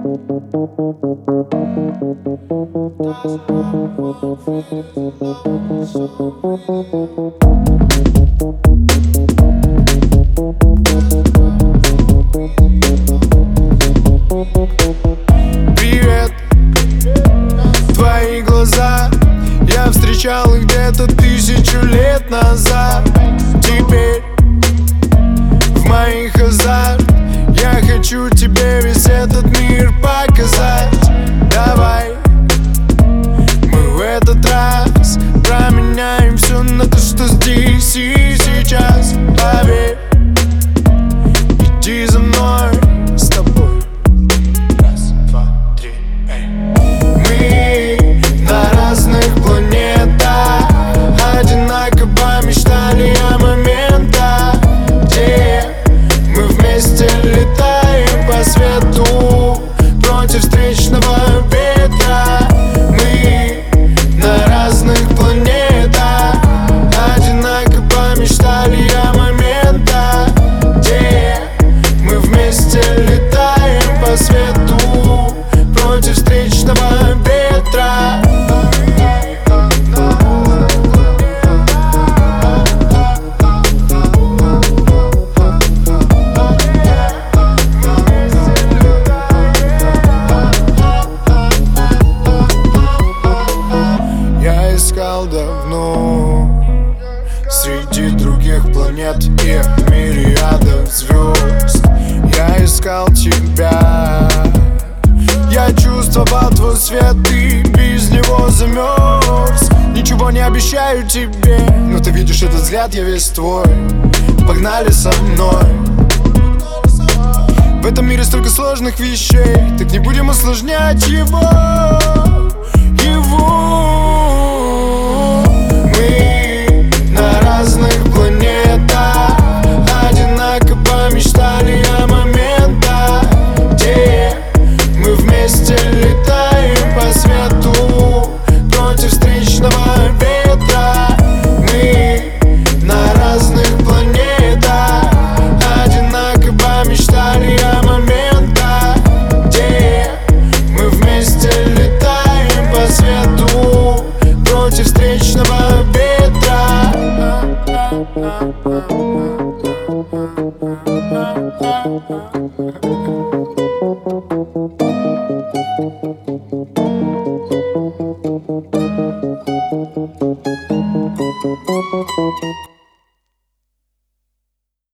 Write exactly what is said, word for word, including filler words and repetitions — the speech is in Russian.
Привет, твои глаза, я встречал их где-то тысячу лет назад. Теперь в моих азарт, я хочу тебе весь этот мир показать. Давай мы в этот раз променяем все на то, что здесь и сейчас. Поверь, иди за мной, с тобой. Раз, два, три, эй. Мы на разных планетах одинаково мечтали о моментах, где мы вместе летаем по свету против встречного ветра. Мы на разных планетах одинаково мечтали о моментах, где мы вместе летаем по свету против встречного ветра. Я искал давно среди других планет и мириадов звезд. Я искал тебя, я чувствовал твой свет, ты без него замерз. Ничего не обещаю тебе, но ты видишь этот взгляд, я весь твой. Погнали со мной. В этом мире столько сложных вещей, так не будем усложнять его, его. Мы на разных планетах одинаково мечтали о моментах, где мы вместе летаем по свету против встречного ветра. Мы на разных планетах одинаково мечтали о моментах, где мы вместе летаем по свету против встречного ветра.